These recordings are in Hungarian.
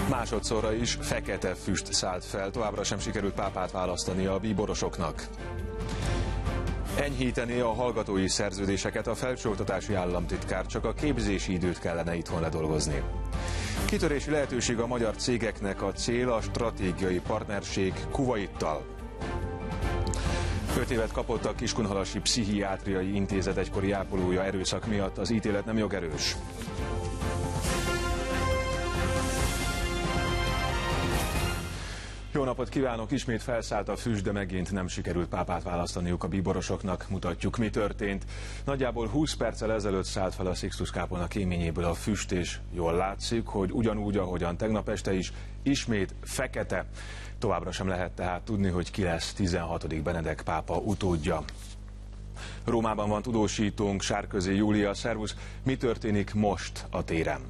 Másodszorra is fekete füst szállt fel, továbbra sem sikerült pápát választani a bíborosoknak. Enyhíteni a hallgatói szerződéseket a felsőoktatási államtitkár, csak a képzési időt kellene itthon ledolgozni. Kitörési lehetőség a magyar cégeknek, a cél a stratégiai partnerség Kuvaittal. 5 évet kapott a Kiskunhalasi Pszichiátriai Intézet egykori ápolója erőszak miatt, az ítélet nem jogerős. Jó napot kívánok! Ismét felszállt a füst, de megint nem sikerült pápát választaniuk a bíborosoknak. Mutatjuk, mi történt. Nagyjából 20 perccel ezelőtt szállt fel a Sixtus-kápolna kéményéből a füst, és jól látszik, hogy ugyanúgy, ahogyan tegnap este is, ismét fekete. Továbbra sem lehet tehát tudni, hogy ki lesz 16. Benedek pápa utódja. Rómában van tudósítónk, Sárközi Júlia. Szervusz! Mi történik most a téren?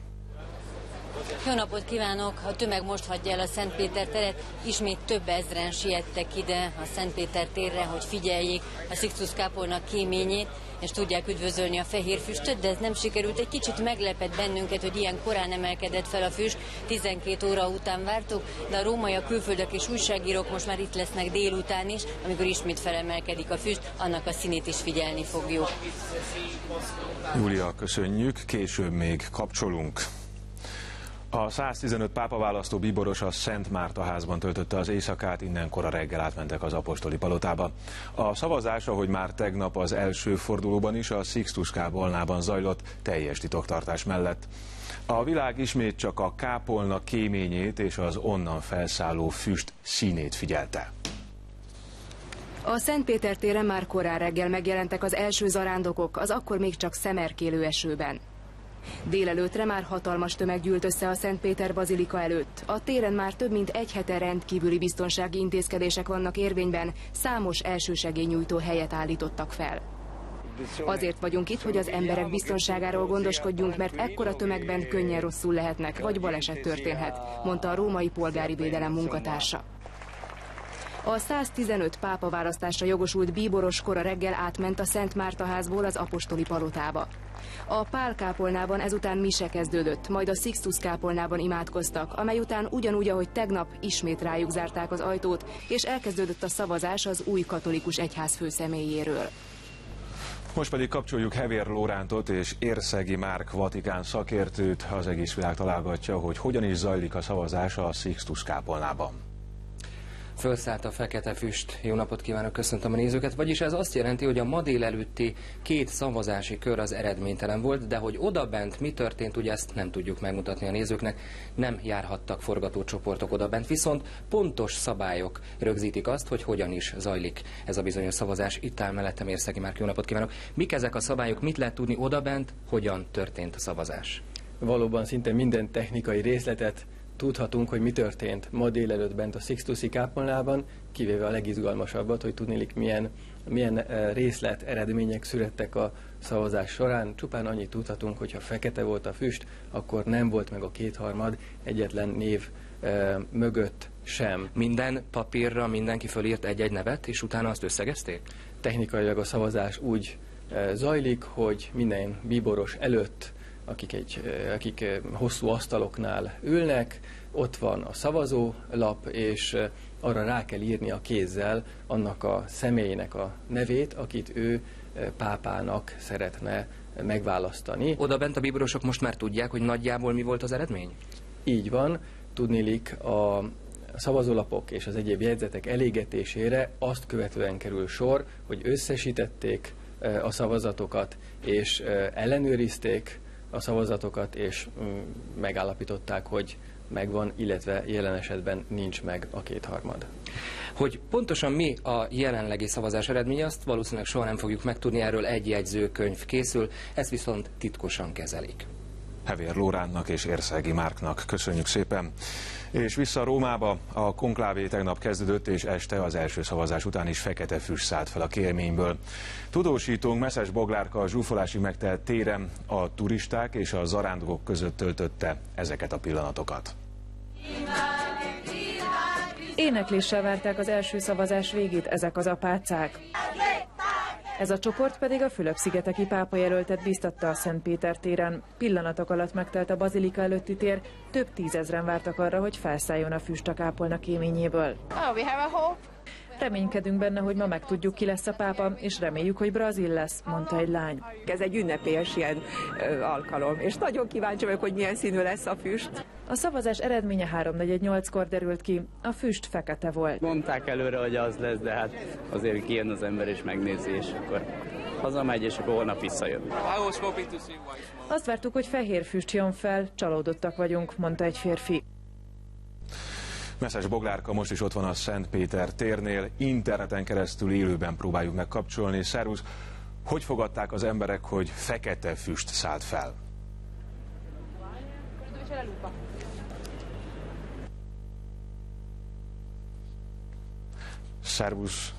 Jó napot kívánok! A tömeg most hagyja el a Szentpéter teret, ismét több ezren siettek ide a Szentpéter térre, hogy figyeljék a Sixtus-kápolna kéményét, és tudják üdvözölni a fehér füstöt, de ez nem sikerült. Egy kicsit meglepett bennünket, hogy ilyen korán emelkedett fel a füst, 12 óra után vártuk, de a rómaiak, külföldök és újságírók most már itt lesznek délután is, amikor ismét felemelkedik a füst, annak a színét is figyelni fogjuk. Júlia, köszönjük, később még kapcsolunk. A 115 pápaválasztó bíboros a Szent Márta házban töltötte az éjszakát, innen kora reggel átmentek az apostoli palotába. A szavazás, ahogy már tegnap az első fordulóban is, a Sixtus-kápolnában zajlott teljes titoktartás mellett. A világ ismét csak a kápolna kéményét és az onnan felszálló füst színét figyelte. A Szentpéter téren már korán reggel megjelentek az első zarándokok, az akkor még csak szemerkélő esőben. Délelőttre már hatalmas tömeg gyűlt össze a Szentpéter bazilika előtt. A téren már több mint egy hete rendkívüli biztonsági intézkedések vannak érvényben, számos elsősegélynyújtó helyet állítottak fel. Azért vagyunk itt, hogy az emberek biztonságáról gondoskodjunk, mert ekkora tömegben könnyen rosszul lehetnek, vagy baleset történhet, mondta a római polgári védelem munkatársa. A 115 pápaválasztásra jogosult bíboros kora reggel átment a Szent Márta házból az apostoli palotába. A Pál kápolnában ezután mise kezdődött, majd a Sixtus kápolnában imádkoztak, amely után ugyanúgy, ahogy tegnap, ismét rájuk zárták az ajtót, és elkezdődött a szavazás az új katolikus egyház főszemélyéről. Most pedig kapcsoljuk Hevér Lórántot és Érszegi Márk Vatikán szakértőt. Az egész világ találgatja, hogy hogyan is zajlik a szavazás a Sixtus kápolnában. Fölszállt a fekete füst. Jó napot kívánok, köszöntöm a nézőket. Vagyis ez azt jelenti, hogy a ma délelőtti 2 szavazási kör az eredménytelen volt, de hogy odabent mi történt, ugye ezt nem tudjuk megmutatni a nézőknek. Nem járhattak forgatócsoportok odabent, viszont pontos szabályok rögzítik azt, hogy hogyan is zajlik ez a bizonyos szavazás. Itt áll mellettem Érszegi Márk, jó napot kívánok. Mik ezek a szabályok, mit lehet tudni odabent, hogyan történt a szavazás? Valóban szinte minden technikai részletet tudhatunk, hogy mi történt ma délelőtt bent a Sixtusi kápolnában, kivéve a legizgalmasabbat, hogy tudnélik milyen részlet eredmények születtek a szavazás során. Csupán annyit tudhatunk, hogy ha fekete volt a füst, akkor nem volt meg a kétharmad egyetlen név mögött sem. Minden papírra mindenki fölírt egy-egy nevet, és utána azt összegezték? Technikailag a szavazás úgy zajlik, hogy minden bíboros előtt, akik hosszú asztaloknál ülnek, ott van a szavazólap, és arra rá kell írni a kézzel annak a személynek a nevét, akit ő pápának szeretne megválasztani. Oda bent a bíborosok most már tudják, hogy nagyjából mi volt az eredmény? Így van, tudniillik a szavazólapok és az egyéb jegyzetek elégetésére azt követően kerül sor, hogy összesítették a szavazatokat, és ellenőrizték a szavazatokat, és megállapították, hogy megvan, illetve jelen esetben nincs meg a kétharmad. Hogy pontosan mi a jelenlegi szavazás eredménye, azt valószínűleg soha nem fogjuk megtudni, erről egy jegyzőkönyv készül, ezt viszont titkosan kezelik. Hevér Lóránnak és Érszegi Márknak köszönjük szépen. És vissza Rómába, a konklávé tegnap kezdődött, és este az első szavazás után is fekete füst szállt fel a kélményből. Tudósítónk Messzes Boglárka a zsúfolásig megtelt téren a turisták és a zarándokok között töltötte ezeket a pillanatokat. Énekléssel várták az első szavazás végét ezek az apácák. Ez a csoport pedig a Fülöp-szigeteki pápajelöltet biztatta a Szentpéter téren. Pillanatok alatt megtelt a bazilika előtti tér, több tízezren vártak arra, hogy felszálljon a füst a kápolna kéményéből. Reménykedünk benne, hogy ma megtudjuk, ki lesz a pápa, és reméljük, hogy brazil lesz, mondta egy lány. Ez egy ünnepélyes ilyen alkalom, és nagyon kíváncsi vagyok, hogy milyen színű lesz a füst. A szavazás eredménye 3-4-8-kor derült ki, a füst fekete volt. Mondták előre, hogy az lesz, de hát azért kijön az ember és megnézi, és akkor hazamegy, és akkor holnap visszajön. Azt vártuk, hogy fehér füst jön fel, csalódottak vagyunk, mondta egy férfi. Messzes Boglárka most is ott van a Szentpéter térnél, interneten keresztül élőben próbáljuk megkapcsolni. Szervusz, hogy fogadták az emberek, hogy fekete füst szállt fel? Szervusz.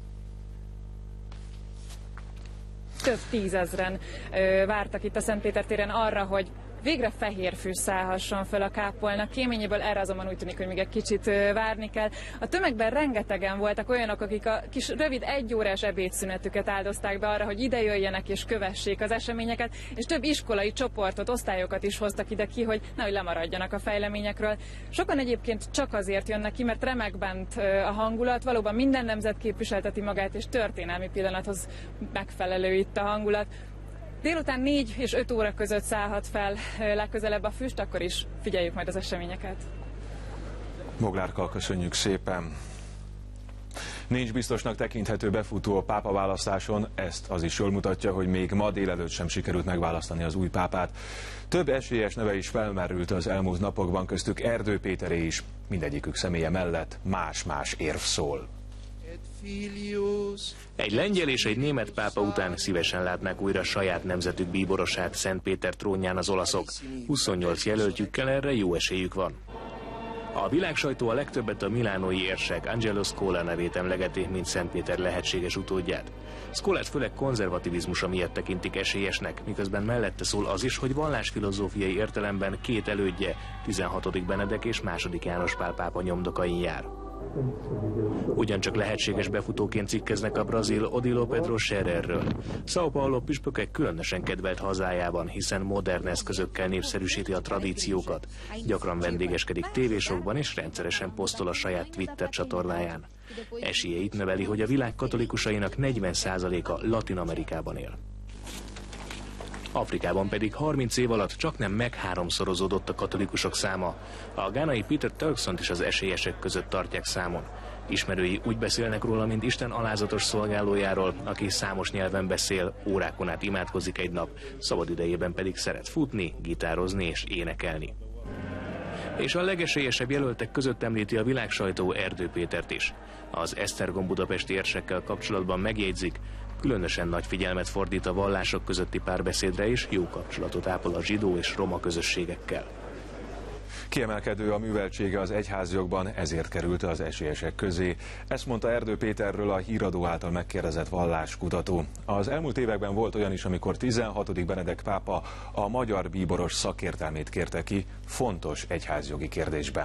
Több tízezren vártak itt a Szentpéter téren arra, hogy végre fehér füst szállhasson fel a kápolna kéményéből, erre azonban úgy tűnik, hogy még egy kicsit várni kell. A tömegben rengetegen voltak olyanok, akik a kis rövid 1 órás ebédszünetüket áldozták be arra, hogy ide jöjjenek és kövessék az eseményeket, és több iskolai csoportot, osztályokat is hoztak ide ki, hogy nehogy lemaradjanak a fejleményekről. Sokan egyébként csak azért jönnek ki, mert remek bent a hangulat, valóban minden nemzet képviselteti magát, és történelmi pillanathoz megfelelő itt a hangulat. Délután 4 és 5 óra között szállhat fel legközelebb a füst, akkor is figyeljük majd az eseményeket. Boglárka, köszönjük szépen. Nincs biztosnak tekinthető befutó a pápaválasztáson, ezt az is jól mutatja, hogy még ma délelőtt sem sikerült megválasztani az új pápát. Több esélyes neve is felmerült az elmúlt napokban, köztük Erdő Péteré is. Mindegyikük személye mellett más-más érv szól. Egy lengyel és egy német pápa után szívesen látnák újra saját nemzetük bíborosát Szentpéter trónján az olaszok. 28 jelöltjükkel erre jó esélyük van. A világsajtó a legtöbbet a milánói érsek Angelo Scola nevét emlegeti, mint Szentpéter lehetséges utódját. Scolát főleg konzervativizmusa miatt tekintik esélyesnek, miközben mellette szól az is, hogy vallásfilozófiai értelemben 2 elődje, 16. Benedek és II. János Pál pápa nyomdokain jár. Ugyancsak lehetséges befutóként cikkeznek a brazil Odilo Pedro Schererről. São Paulo püspöke különösen kedvelt hazájában, hiszen modern eszközökkel népszerűsíti a tradíciókat. Gyakran vendégeskedik tévésokban és rendszeresen posztol a saját Twitter csatornáján. Esélyeit növeli, hogy a világ katolikusainak 40%-a Latin Amerikában él. Afrikában pedig 30 év alatt csaknem meg-3-szorozódott a katolikusok száma. A gánai Peter Turksont is az esélyesek között tartják számon. Ismerői úgy beszélnek róla, mint Isten alázatos szolgálójáról, aki számos nyelven beszél, órákon át imádkozik egy nap, szabadidejében pedig szeret futni, gitározni és énekelni. És a legesélyesebb jelöltek között említi a világsajtó Erdő Pétert is. Az Esztergom budapesti érsekkel kapcsolatban megjegyzik, különösen nagy figyelmet fordít a vallások közötti párbeszédre és jó kapcsolatot ápol a zsidó és roma közösségekkel. Kiemelkedő a műveltsége az egyházjogban, ezért került az esélyesek közé. Ezt mondta Erdő Péterről a Híradó által megkérdezett valláskutató. Az elmúlt években volt olyan is, amikor 16. Benedek pápa a magyar bíboros szakértelmét kérte ki fontos egyházjogi kérdésben.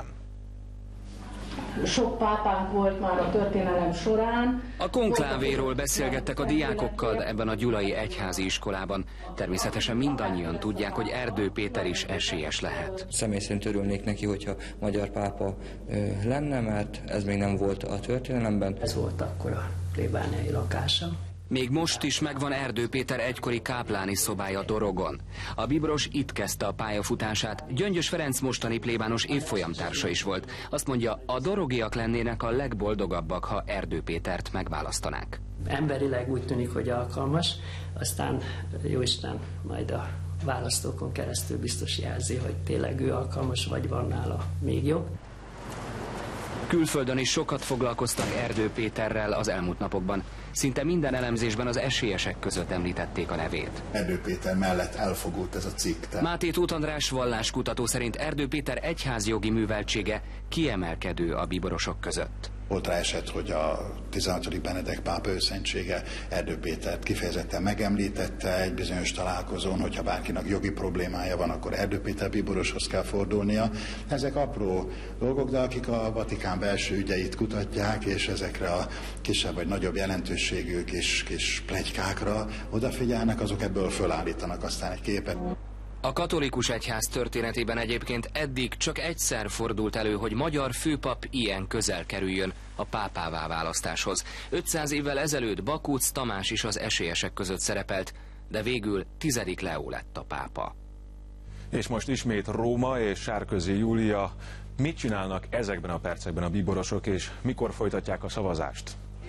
Sok pápánk volt már a történelem során. A konklávéról beszélgettek a diákokkal ebben a gyulai egyházi iskolában. Természetesen mindannyian tudják, hogy Erdő Péter is esélyes lehet. Személy szerint örülnék neki, hogyha magyar pápa lenne, mert ez még nem volt a történelemben. Ez volt akkor a plébániai lakása. Még most is megvan Erdő Péter egykori kápláni szobája Dorogon. A bíboros itt kezdte a pályafutását, Gyöngyös Ferenc mostani plébános évfolyamtársa is volt. Azt mondja, a dorogiak lennének a legboldogabbak, ha Erdő Pétert megválasztanák. Emberileg úgy tűnik, hogy alkalmas, aztán jóisten majd a választókon keresztül biztos jelzi, hogy tényleg ő alkalmas, vagy van nála még jobb. Külföldön is sokat foglalkoztak Erdő Péterrel az elmúlt napokban. Szinte minden elemzésben az esélyesek között említették a nevét. Erdő Péter mellett elfogult ez a cikk. Máté Tóth András valláskutató szerint Erdő Péter egyházjogi műveltsége kiemelkedő a bíborosok között. Volt rá eset, hogy a 16. Benedek pápa őszentsége Erdő Pétert kifejezetten megemlítette egy bizonyos találkozón, hogyha bárkinek jogi problémája van, akkor Erdő Péter bíboroshoz kell fordulnia. Ezek apró dolgok, de akik a Vatikán belső ügyeit kutatják, és ezekre a kisebb vagy nagyobb jelentőségű kis pletykákra odafigyelnek, azok ebből fölállítanak aztán egy képet. A katolikus egyház történetében egyébként eddig csak egyszer fordult elő, hogy magyar főpap ilyen közel kerüljön a pápává választáshoz. 500 évvel ezelőtt Bakóc Tamás is az esélyesek között szerepelt, de végül 10. Leó lett a pápa. És most ismét Róma és Sárközi Júlia. Mit csinálnak ezekben a percekben a bíborosok, és mikor folytatják a szavazást?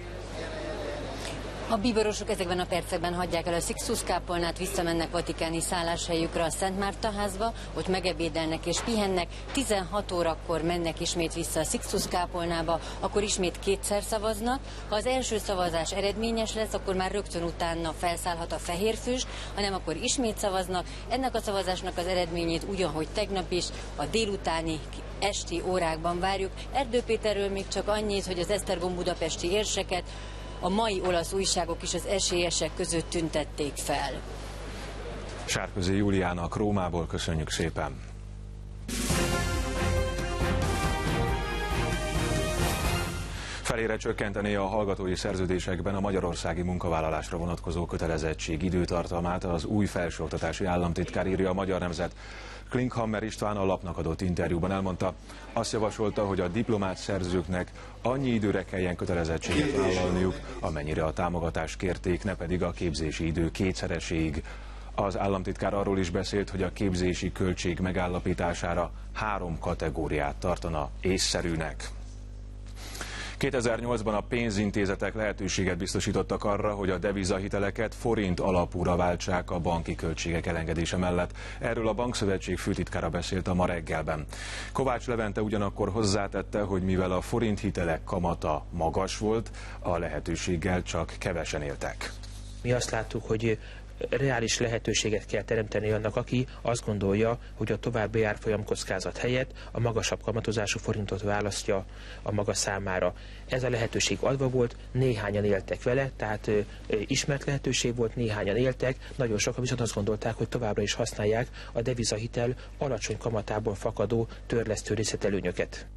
A bíborosok ezekben a percekben hagyják el a Sixtus kápolnát, visszamennek vatikáni szálláshelyükre a Szent Márta házba, hogy megebédelnek és pihennek. 16 órakor mennek ismét vissza a Sixtus kápolnába, akkor ismét kétszer szavaznak. Ha az első szavazás eredményes lesz, akkor már rögtön utána felszállhat a fehér füst, hanem akkor ismét szavaznak. Ennek a szavazásnak az eredményét ugyanhogy tegnap is a délutáni esti órákban várjuk. Erdő Péterről még csak annyit, hogy az Esztergom budapesti érseket a mai olasz újságok is az esélyesek között tüntették fel. Sárközi Júliának Rómából köszönjük szépen. Felére csökkenteni a hallgatói szerződésekben a magyarországi munkavállalásra vonatkozó kötelezettség időtartamát az új felsőoktatási államtitkár, írja a Magyar Nemzet. Klinkhammer István a lapnak adott interjúban elmondta, azt javasolta, hogy a diplomát szerzőknek annyi időre kelljen kötelezettséget vállalniuk, amennyire a támogatást kérték, ne pedig a képzési idő kétszereséig. Az államtitkár arról is beszélt, hogy a képzési költség megállapítására 3 kategóriát tartana észszerűnek. 2008-ban a pénzintézetek lehetőséget biztosítottak arra, hogy a devizahiteleket forint alapúra váltsák a banki költségek elengedése mellett. Erről a Bankszövetség főtitkára beszélt a Ma reggelben. Kovács Levente ugyanakkor hozzátette, hogy mivel a forint hitelek kamata magas volt, a lehetőséggel csak kevesen éltek. Mi azt láttuk, hogy reális lehetőséget kell teremteni annak, aki azt gondolja, hogy a további árfolyam kockázat helyett a magasabb kamatozású forintot választja a maga számára. Ez a lehetőség adva volt, néhányan éltek vele, tehát ismert lehetőség volt, néhányan éltek, nagyon sokan viszont azt gondolták, hogy továbbra is használják a devizahitel alacsony kamatából fakadó törlesztő részletelőnyöket.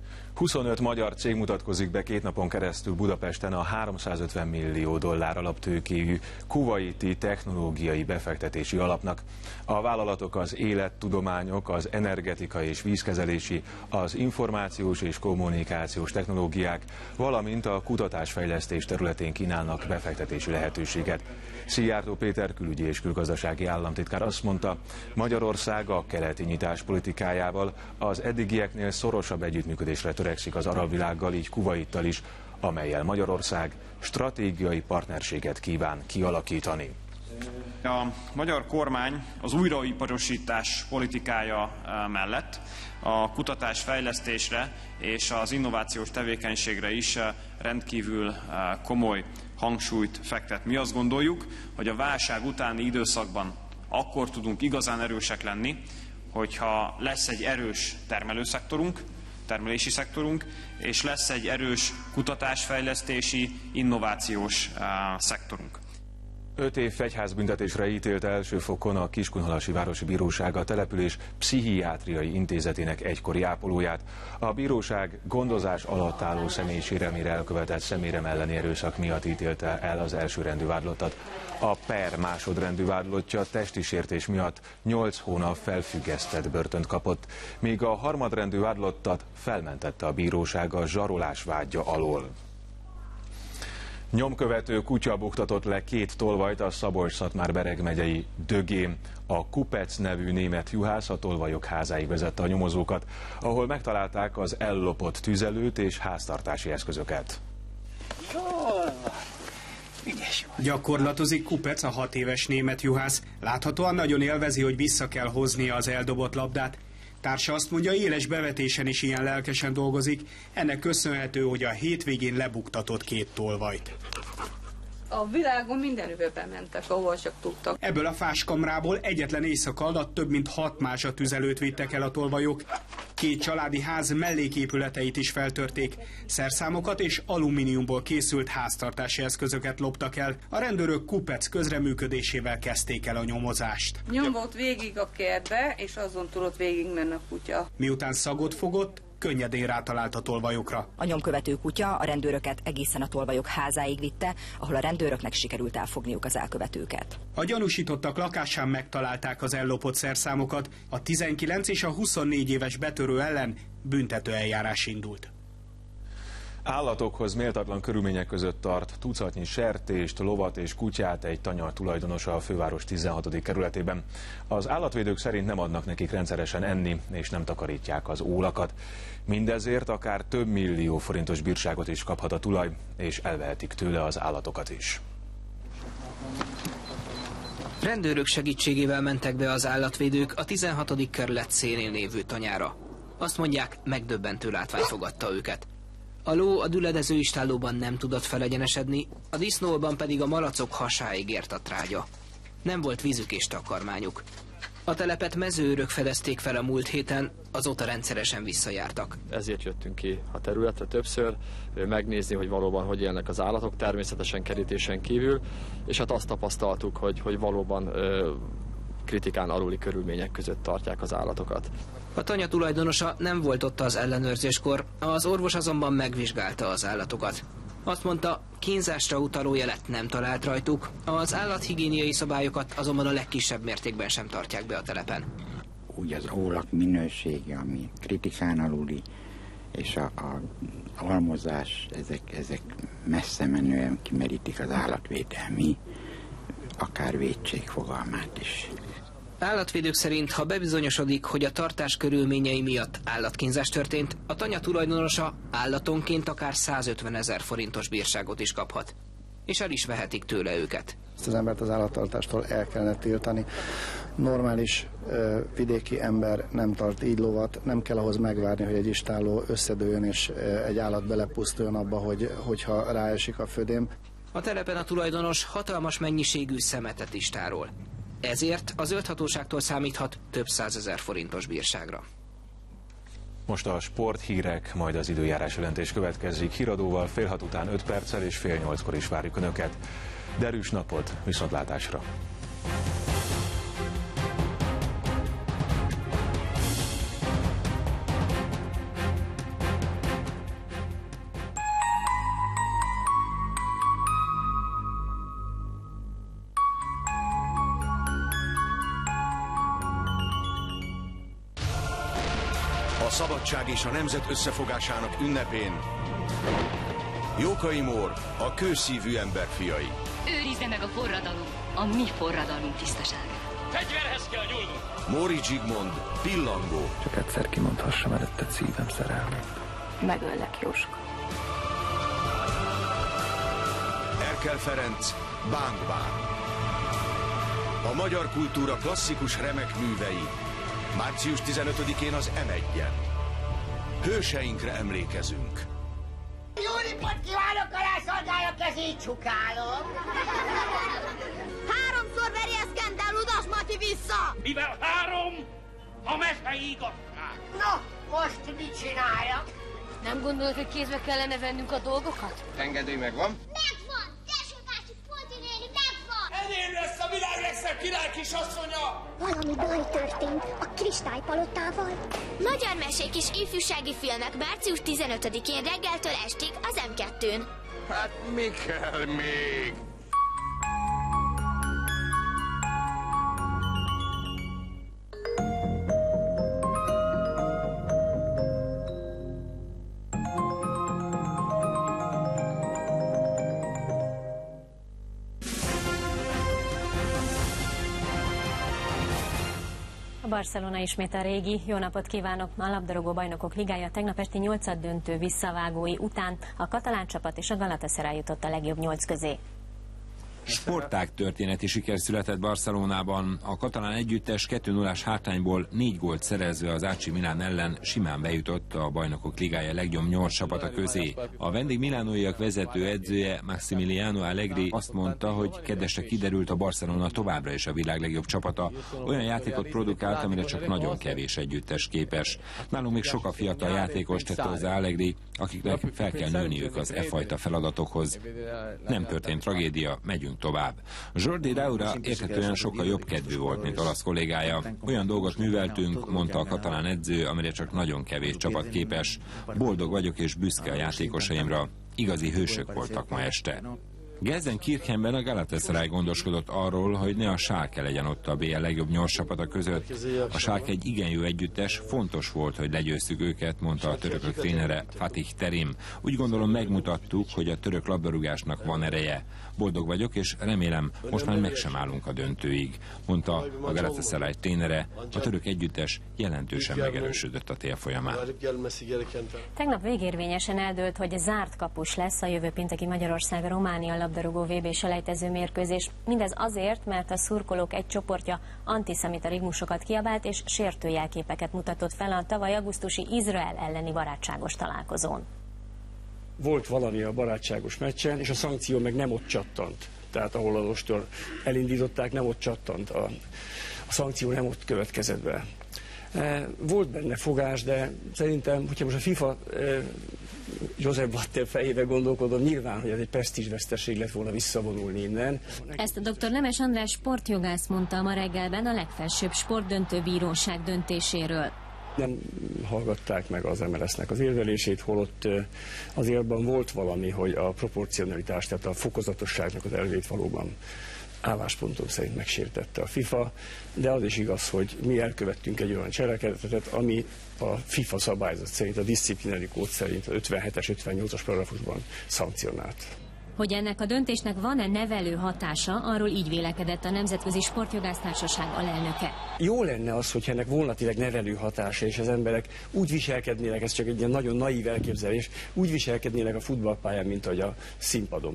25 magyar cég mutatkozik be 2 napon keresztül Budapesten a $350 millió alaptőkéjű kuvaiti technológiai befektetési alapnak. A vállalatok az élettudományok, az energetika és vízkezelési, az információs és kommunikációs technológiák, valamint a kutatásfejlesztés területén kínálnak befektetési lehetőséget. Szijjártó Péter külügyi és külgazdasági államtitkár azt mondta, Magyarország a keleti nyitás politikájával az eddigieknél szorosabb együttműködésre törekszik az arab világgal, így Kuvaittal is, amellyel Magyarország stratégiai partnerséget kíván kialakítani. A magyar kormány az újraiparosítás politikája mellett a kutatásfejlesztésre és az innovációs tevékenységre is rendkívül komoly hangsúlyt fektet. Mi azt gondoljuk, hogy a válság utáni időszakban akkor tudunk igazán erősek lenni, hogyha lesz egy erős termelési szektorunk, és lesz egy erős kutatásfejlesztési, innovációs szektorunk. 5 év fegyházbüntetésre ítélte első fokon a Kiskunhalasi Városi Bíróság a település pszichiátriai intézetének egykori ápolóját. A bíróság gondozás alatt álló személy sérelmére elkövetett személyre elleni erőszak miatt ítélte el az elsőrendű vádlottat. A per másodrendű vádlottja testi sértés miatt 8 hónap felfüggesztett börtönt kapott, míg a harmadrendű vádlottat felmentette a bíróság a zsarolás vádja alól. Nyomkövető kutya buktatott le 2 tolvajt a Szabolcs-Szatmár-Bereg megyei Dögén. A Kupec nevű német juhász a tolvajok házáig vezette a nyomozókat, ahol megtalálták az ellopott tüzelőt és háztartási eszközöket. Gyakorlatozik Kupec, a 6 éves német juhász. Láthatóan nagyon élvezi, hogy vissza kell hoznia az eldobott labdát. Társa azt mondja, éles bevetésen is ilyen lelkesen dolgozik. Ennek köszönhető, hogy a hétvégén lebuktatott 2 tolvajt. A világon mindenhova bementek, ahol csak tudtak. Ebből a fáskamrából egyetlen éjszaka alatt több mint 6 másatüzelőt vittek el a tolvajok. 2 családi ház melléképületeit is feltörték. Szerszámokat és alumíniumból készült háztartási eszközöket loptak el. A rendőrök Kupec közreműködésével kezdték el a nyomozást. Nyomott végig a kertbe, és azon tudott végigmenni a kutya. Miután szagot fogott, könnyedén rátalált a tolvajokra. A nyomkövető kutya a rendőröket egészen a tolvajok házáig vitte, ahol a rendőröknek sikerült elfogniuk az elkövetőket. A gyanúsítottak lakásán megtalálták az ellopott szerszámokat, a 19 és a 24 éves betörő ellen büntető eljárás indult. Állatokhoz méltatlan körülmények között tart tucatnyi sertést, lovat és kutyát egy tanya tulajdonosa a főváros 16. kerületében. Az állatvédők szerint nem adnak nekik rendszeresen enni, és nem takarítják az ólakat. Mindezért akár több millió forintos bírságot is kaphat a tulaj, és elvehetik tőle az állatokat is. Rendőrök segítségével mentek be az állatvédők a 16. kerület szélén lévő tanyára. Azt mondják, megdöbbentő látvány fogadta őket. A ló a düledező istállóban nem tudott felegyenesedni, a disznóban pedig a malacok hasáig ért a trágya. Nem volt vízük és takarmányuk. A telepet mezőőrök fedezték fel a múlt héten, azóta rendszeresen visszajártak. Ezért jöttünk ki a területre többször, megnézni, hogy valóban hogy élnek az állatok, természetesen kerítésen kívül, és hát azt tapasztaltuk, hogy valóban kritikán aluli körülmények között tartják az állatokat. A tanya tulajdonosa nem volt ott az ellenőrzéskor, az orvos azonban megvizsgálta az állatokat. Azt mondta, kínzásra utaló jelet nem talált rajtuk, az állathigiéniai szabályokat azonban a legkisebb mértékben sem tartják be a telepen. Úgy az ólak minősége, ami kritikán aluli, és a almozás, ezek messze menően kimerítik az állatvédelmi, akár vétség fogalmát is. Állatvédők szerint, ha bebizonyosodik, hogy a tartás körülményei miatt állatkínzás történt, a tanya tulajdonosa állatonként akár 150 000 forintos bírságot is kaphat. És el is vehetik tőle őket. Ezt az embert az állattartástól el kellene tiltani. Normális vidéki ember nem tart így lovat, nem kell ahhoz megvárni, hogy egy istálló összedőjön és egy állat belepusztuljon abba, hogyha ráesik a födém. A telepen a tulajdonos hatalmas mennyiségű szemetet is tárol. Ezért az ölthatóságtól számíthat több 100 000 forintos bírságra. Most a sporthírek, majd az időjárás jelentés következik. Híradóval 6:30 után 5 perccel és 7:30-kor is várjuk Önöket. Derűs napot, viszontlátásra! A szabadság és a nemzet összefogásának ünnepén Jókai Mór, a kőszívű ember fiai. Őrizze meg a forradalom, a mi forradalmunk tisztasága. Fegyverhez kell nyúlnunk! Móri Zsigmond, Pillangó. Csak egyszer kimondhassam előtted szívem szerelmét. Megöllek, Jóska. Erkel Ferenc, Bánk Bán. A magyar kultúra klasszikus remek művei. Március 15-én az M1-en. Hőseinkre emlékezünk. Jó napot kívánok, alá szolgálja kezét, csukálom! 3-szor veri a Skandál, udas Matyi vissza! Mivel 3? A mesei igazság! No, most mit csináljak? Nem gondolod, hogy kézbe kellene vennünk a dolgokat? Engedély megvan? Megvan! Tesóbácsi Polti néni, megvan! Enyém lesz a világ legszebb király kisasszonya! Valami baj történt a Kristálypalotával. Magyar mesék és ifjúsági filmek március 15-én reggeltől estig az M2-n. Hát mi kell még? Barcelona ismét a régi. Jó napot kívánok! A labdarúgó bajnokok ligája tegnap esti 8-döntő visszavágói után a katalán csapat és a Galatasaray jutott a legjobb 8 közé. Sportág történeti siker született Barcelonában. A katalán együttes 2-0-ás hátrányból 4 gólt szerezve az AC Milan ellen simán bejutott a Bajnokok Ligája legjobb 8 csapata közé. A vendég milánóiak vezető edzője Massimiliano Allegri azt mondta, hogy kedvesre kiderült, a Barcelona továbbra is a világ legjobb csapata. Olyan játékot produkált, amire csak nagyon kevés együttes képes. Nálunk még sok a fiatal játékos, tette hozzá Allegri, akiknek fel kell nőniük az fajta feladatokhoz. Nem történt tragédia, megyünk tovább. Jordi Daura érthetően sokkal jobb kedvű volt, mint olasz kollégája. Olyan dolgot műveltünk, mondta a katalán edző, amire csak nagyon kevés csapat képes. Boldog vagyok és büszke a játékosaimra. Igazi hősök voltak ma este. Gelsenkirchenben a Galatasaray gondoskodott arról, hogy ne a Schalke legyen ott a BL legjobb 8 csapata között. A Schalke egy igen jó együttes, fontos volt, hogy legyőzzük őket, mondta a törökök trénere Fatih Terim. Úgy gondolom megmutattuk, hogy a török labdarúgásnak van ereje. Boldog vagyok, és remélem, most már meg sem állunk a döntőig, mondta a Galatasaray trénere. A török együttes jelentősen megerősödött a tél folyamán. Tegnap végérvényesen eldőlt, hogy zárt kapus lesz a jövő pénteki Magyarország-Románia labdarúgó VB-selejtező mérkőzés. Mindez azért, mert a szurkolók egy csoportja antiszemita rigmusokat kiabált és sértő jelképeket mutatott fel a tavaly augusztusi Izrael elleni barátságos találkozón. Volt valami a barátságos meccsen, és a szankció meg nem ott csattant. Tehát ahol a ostól elindították, nem ott csattant. A szankció nem ott következett be. Volt benne fogás, de szerintem, hogyha most a FIFA Josep Blatter fejébe gondolkodom, nyilván, hogy ez egy presztízsveszteség lett volna visszavonulni innen. Ezt a dr. Nemes András sportjogász mondta ma reggelben a legfelsőbb sportdöntőbíróság döntéséről. Nem hallgatták meg az MLS-nek az érvelését, holott azért abban volt valami, hogy a proporcionalitás, tehát a fokozatosságnak az elvét valóban álláspontom szerint megsértette a FIFA, de az is igaz, hogy mi elkövettünk egy olyan cselekedetet, ami a FIFA szabályzat szerint, a disziplinári kód szerint a 57-es, 58-as paragrafusban szankcionált. Hogy ennek a döntésnek van-e nevelő hatása, arról így vélekedett a Nemzetközi Sportjogásztársaság alelnöke. Jó lenne az, hogy ennek volna tényleg nevelő hatása, és az emberek úgy viselkednének, ez csak egy ilyen nagyon naív elképzelés, úgy viselkednének a futballpályán, mint ahogy a színpadon.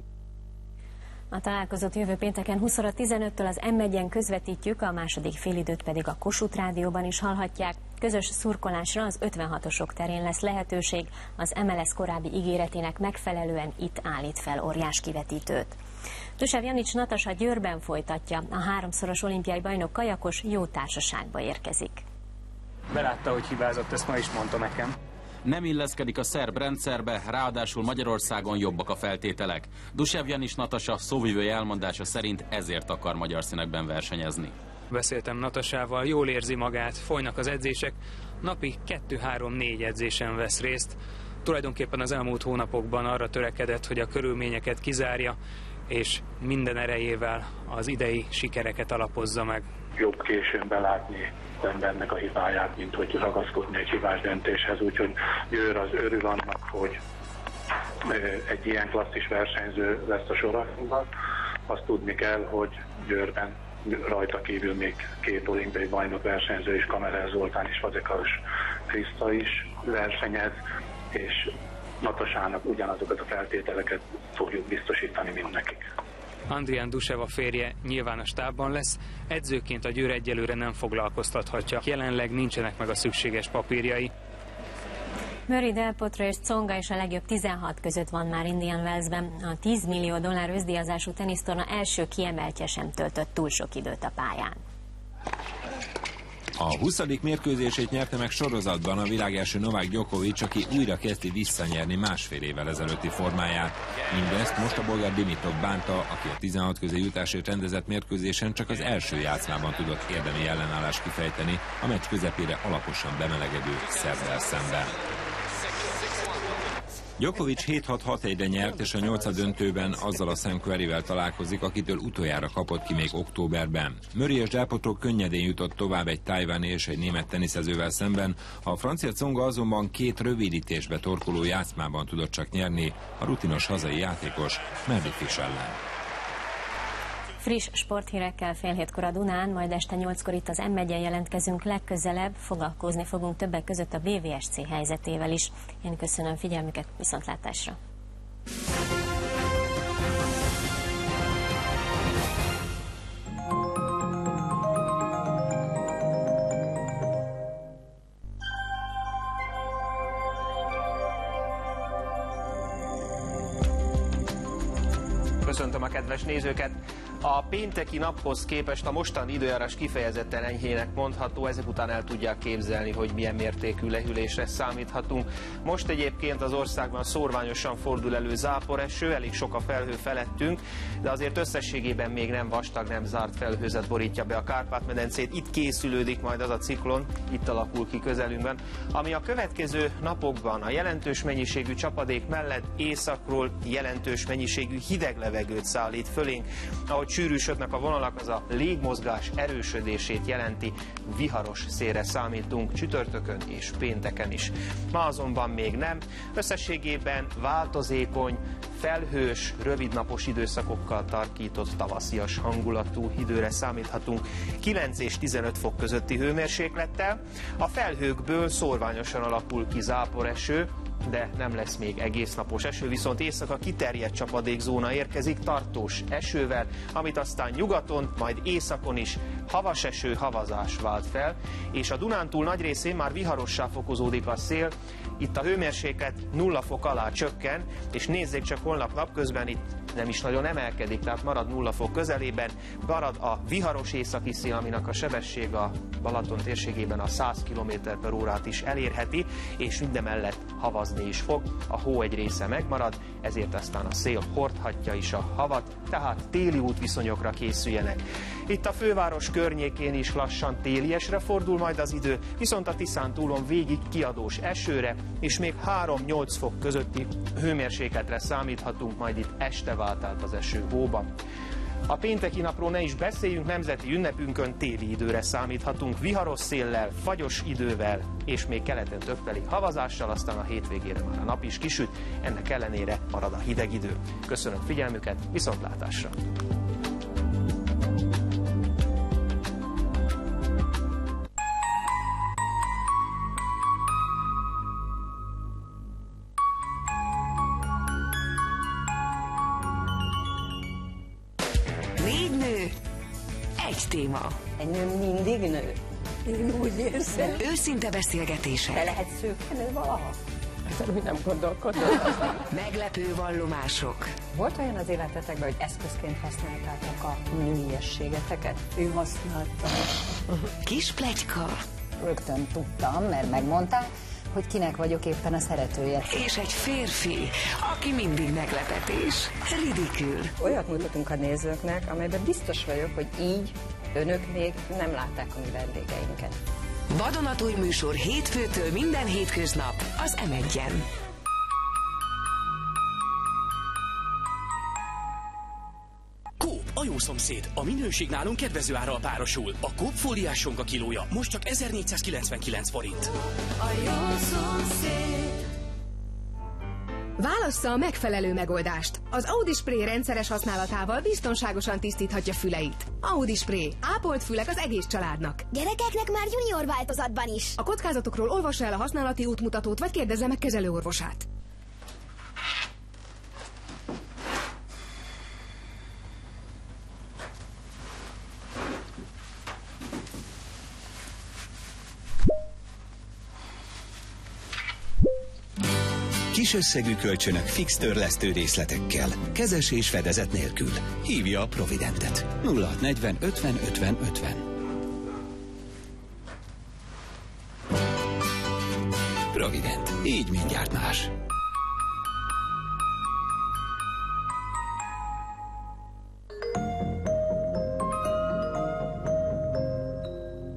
A találkozót jövő pénteken 20:15-től az M1-en közvetítjük, a második félidőt pedig a Kossuth Rádióban is hallhatják. Közös szurkolásra az 56-osok terén lesz lehetőség, az MLS korábbi ígéretének megfelelően itt állít fel óriás kivetítőt. Tüsev Janics Natasa Győrben folytatja, a 3-szoros olimpiai bajnok kajakos jó társaságba érkezik. Belátta, hogy hibázott, ezt ma is mondta nekem. Nem illeszkedik a szerb rendszerbe, ráadásul Magyarországon jobbak a feltételek. Tüsev Janics Natasa szóvivője elmondása szerint ezért akar magyar színekben versenyezni. Beszéltem Natasával, jól érzi magát, folynak az edzések, napi 2-3-4 edzésen vesz részt. Tulajdonképpen az elmúlt hónapokban arra törekedett, hogy a körülményeket kizárja, és minden erejével az idei sikereket alapozza meg. Jobb későn belátni az embernek a hibáját, mint hogy ragaszkodni egy hibás döntéshez, úgyhogy Győr az örül annak, hogy egy ilyen klasszis versenyző lesz a sorakunkban. Azt tudni kell, hogy Győrben rajta kívül még 2 olimpiai bajnok versenyző is, Kamerel Zoltán és Fazekas Kriszta is versenyez, és Natasának ugyanazokat a feltételeket fogjuk biztosítani, mint nekik. Andrián Dusev a férje nyilván a stábban lesz, edzőként a Győr egyelőre nem foglalkoztathatja, jelenleg nincsenek meg a szükséges papírjai. Murray, Del Potro és Tsonga is a legjobb 16 között van már Indian Wellsben. A $10 millió ösztdíjazású tenisztorna első kiemeltje sem töltött túl sok időt a pályán. A 20. mérkőzését nyerte meg sorozatban a világ első Novák Djokovic, aki újra kezdi visszanyerni másfél évvel ezelőtti formáját. Mindezt most a bolgár Dimitrov bánta, aki a 16 közé jutásért rendezett mérkőzésen csak az első játszmában tudott érdemi ellenállást kifejteni, a meccs közepére alaposan bemelegedő szerbbel szemben. Djokovic 7-6-6-1-re nyert, és a 8. döntőben azzal a Sam Querreyvel találkozik, akitől utoljára kapott ki még októberben. Murray és Del Potro könnyedén jutott tovább egy tajvani és egy német teniszezővel szemben, a francia Tsonga azonban 2 rövidítésbe torkoló játszmában tudott csak nyerni a rutinos hazai játékos Mardy Fish ellen. Friss sporthírekkel fél 7-kor a Dunán, majd este 8-kor itt az M1-en jelentkezünk legközelebb, foglalkozni fogunk többek között a BVSC helyzetével is. Én köszönöm figyelmüket, viszontlátásra! Köszöntöm a kedves nézőket! A pénteki naphoz képest a mostani időjárás kifejezetten enyhének mondható, ezek után el tudják képzelni, hogy milyen mértékű lehűlésre számíthatunk. Most egyébként az országban szórványosan fordul elő záporeső, elég sok a felhő felettünk, de azért összességében még nem vastag, nem zárt felhőzet borítja be a Kárpát-medencét. Itt készülődik majd az a ciklon, itt alakul ki közelünkben, ami a következő napokban a jelentős mennyiségű csapadék mellett északról jelentős mennyiségű hideg levegőt szállít fölénk. Ahogy sűrűsödnek a vonalak, az a légmozgás erősödését jelenti, viharos szélre számítunk csütörtökön és pénteken is. Ma azonban még nem, összességében változékony, felhős, rövidnapos időszakokkal tarkított tavaszias hangulatú időre számíthatunk 9 és 15 fok közötti hőmérséklettel. A felhőkből szórványosan alakul ki záporeső, de nem lesz még egész napos eső, viszont éjszaka kiterjedt csapadékzóna érkezik tartós esővel, amit aztán nyugaton, majd északon is havas eső, havazás vált fel, és a Dunántúl nagy részén már viharossá fokozódik a szél, itt a hőmérséklet 0 fok alá csökken, és nézzék csak, holnap napközben itt nem is nagyon emelkedik, tehát marad 0 fok közelében, marad a viharos északi szél, aminek a sebesség a Balaton térségében a 100 km/h is elérheti, és mindemellett havazni is fog, a hó egy része megmarad, ezért aztán a szél hordhatja is a havat, tehát téli útviszonyokra készüljenek. Itt a főváros környékén is lassan téliesre fordul majd az idő, viszont a Tiszántúlon végig kiadós esőre, és még 3-8 fok közötti hőmérsékletre számíthatunk majd itt este vált át az eső hóba. A pénteki napról ne is beszéljünk, nemzeti ünnepünkön téli időre számíthatunk, viharos széllel, fagyos idővel, és még keleten többfelé havazással, aztán a hétvégére már a nap is kisüt, ennek ellenére marad a hideg idő. Köszönöm figyelmüket, viszontlátásra! Téma. Egy nő mindig nő. Én úgy érzem. Őszinte beszélgetések. Te lehet szőkenő valaha? Ezen úgy nem gondolkodom. Meglepő vallomások. Volt olyan az életetekben, hogy eszközként használtátok a nőiességeteket? Én használtam. Kis pletyka. Rögtön tudtam, mert megmondták, hogy kinek vagyok éppen a szeretője. És egy férfi, aki mindig meglepetés. Ridikül. Olyat mutatunk a nézőknek, amelyben biztos vagyok, hogy így önök még nem látták a mi vendégeinket. Vadonatúj műsor hétfőtől minden hétköznap az M1-en. Coop, a jó szomszéd. A minőség nálunk kedvező árral párosul. A Coop fóliás sonka kilója most csak 1499 forint. A jó szomszéd. Válassza a megfelelő megoldást. Az Audi Spray rendszeres használatával biztonságosan tisztíthatja füleit. Audi Spray. Ápolt fülek az egész családnak. Gyerekeknek már junior változatban is. A kockázatokról olvassa el a használati útmutatót, vagy kérdezze meg kezelőorvosát. Kis összegű kölcsönök fix törlesztő részletekkel, kezes és fedezet nélkül. Hívja a Providentet. 0640 50 50 50. Provident. Így mindjárt más.